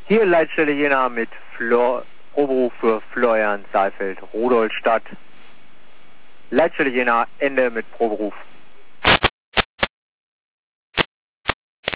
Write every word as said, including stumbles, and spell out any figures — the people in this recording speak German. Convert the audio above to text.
Hier Leitstelle Jena mit Flor, Proberuf für Florian Seifeld, Rudolstadt. Leitstelle Jena, Ende mit Proberuf.